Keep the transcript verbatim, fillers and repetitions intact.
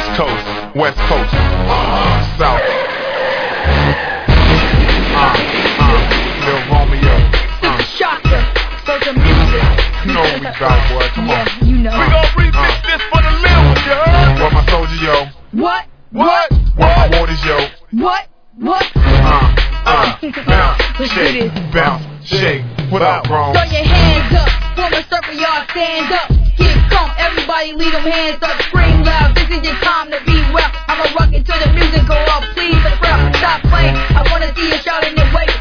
Coast, West Coast, uh, South. Uh, uh, Lil Romeo. Super shocker, so the music. You know what we about, boy. Come yeah, on. You know. We gon' remix uh. this for the Lil, you heard? What my soldier, yo? What? What? What my waters, yo? What? What? Uh, uh, bounce, shake, bounce, shake. What up, bro? Throw your hands up, form a circle, y'all stand up. Get come, everybody leave them hands up, scream loud. This is your time to be well. I'ma rock it till the music go up. Please the crowd, stop playing. I wanna see you shouting and wait.